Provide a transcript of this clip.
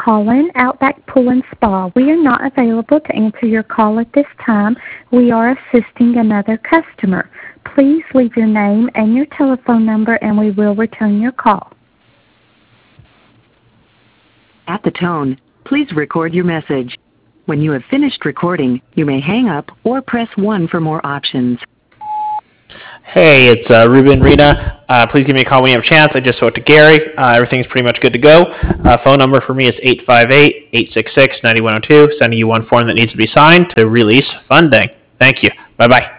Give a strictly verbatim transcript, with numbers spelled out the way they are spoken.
calling Outback Pool and Spa. We are not available to answer your call at this time. We are assisting another customer. Please leave your name and your telephone number, and we will return your call. At the tone, please record your message. When you have finished recording, you may hang up or press one for more options. Hey, it's uh, Ruben Rita. Uh, please give me a call when you have a chance. I just spoke to Gary. Uh, everything's pretty much good to go. Uh, phone number for me is eight five eight, eight six six, nine one zero two. Sending you one form that needs to be signed to release funding. Thank you. Bye-bye.